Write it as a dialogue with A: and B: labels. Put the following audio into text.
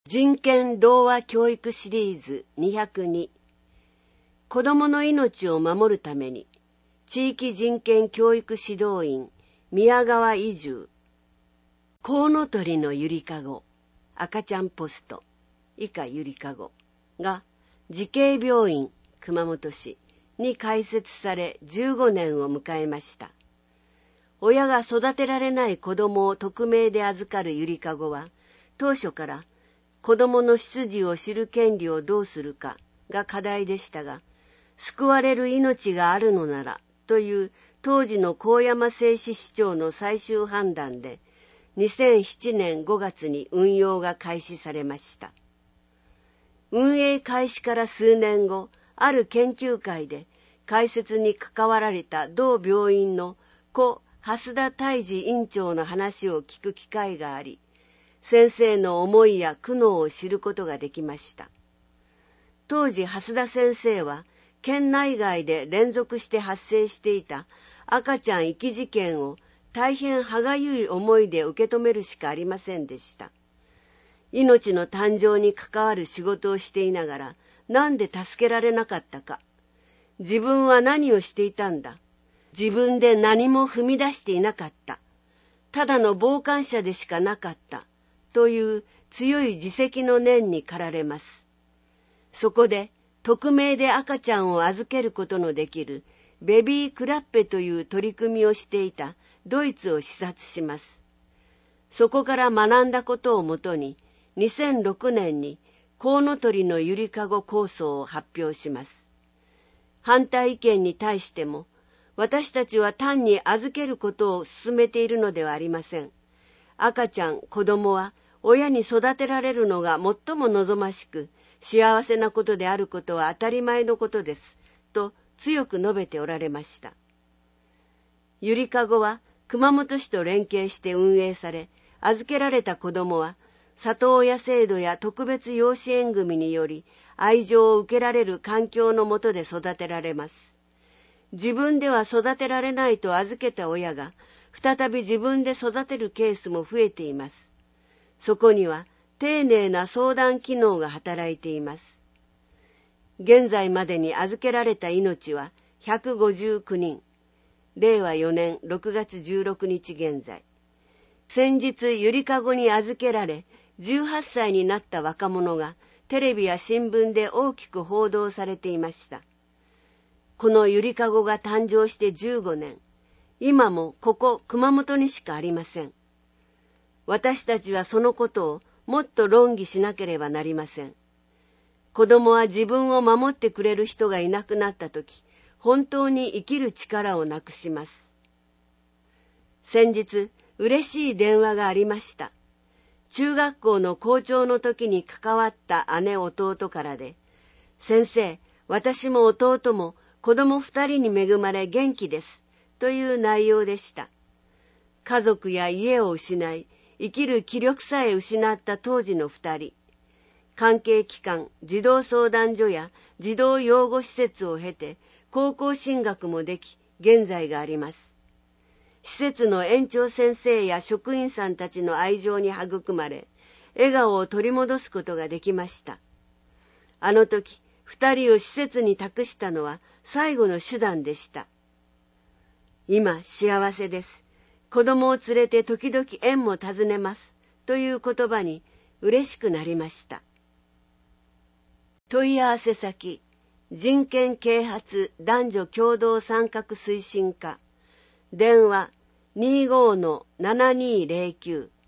A: 人権童話教育シリーズ202、子どもの命を守るために地域人権教育指導員宮川移住、コウノトリのゆりかご赤ちゃんポスト以下ゆりかごが慈恵病院熊本市に開設され15年を迎えました。親が育てられない子どもを匿名で預かるゆりかごは、当初から子どもの出自を知る権利をどうするかが課題でしたが、救われる命があるのならという当時の高山製紙市長の最終判断で、2007年5月に運用が開始されました。運営開始から数年後、ある研究会で開設に関わられた同病院の故蓮田泰治院長の話を聞く機会があり、先生の思いや苦悩を知ることができました。当時蓮田先生は県内外で連続して発生していた赤ちゃん遺棄事件を大変歯がゆい思いで受け止めるしかありませんでした。命の誕生に関わる仕事をしていながら、なんで助けられなかったか。自分は何をしていたんだ。自分で何も踏み出していなかった。ただの傍観者でしかなかった。という強い自責の念に駆られます。そこで、匿名で赤ちゃんを預けることのできるベビークラッペという取り組みをしていたドイツを視察します。そこから学んだことをもとに、2006年にコウノトリのゆりかご構想を発表します。反対意見に対しても、私たちは単に預けることを進めているのではありません。赤ちゃん、子供は親に育てられるのが最も望ましく、幸せなことであることは当たり前のことです、と強く述べておられました。ゆりかごは熊本市と連携して運営され、預けられた子供は、里親制度や特別養子縁組により愛情を受けられる環境の下で育てられます。自分では育てられないと預けた親が再び自分で育てるケースも増えています。そこには丁寧な相談機能が働いています。現在までに預けられた命は159人。令和4年6月16日現在。先日ゆりかごに預けられ、18歳になった若者がテレビや新聞で大きく報道されていました。このゆりかごが誕生して15年、今もここ熊本にしかありません。私たちはそのことをもっと論議しなければなりません。子供は自分を守ってくれる人がいなくなったとき、本当に生きる力をなくします。先日、嬉しい電話がありました。中学校の校長の時に関わった姉弟からで、先生、私も弟も子供2人に恵まれ元気です、という内容でした。家族や家を失い、生きる気力さえ失った当時の2人。関係機関、児童相談所や児童養護施設を経て、高校進学もでき、現在があります。施設の園長先生や職員さんたちの愛情に育まれ、笑顔を取り戻すことができました。あの時、2人を施設に託したのは最後の手段でした。今、幸せです。子供を連れて時々園も訪ねます。という言葉に嬉しくなりました。問い合わせ先、人権啓発男女共同参画推進課。電話 25-7209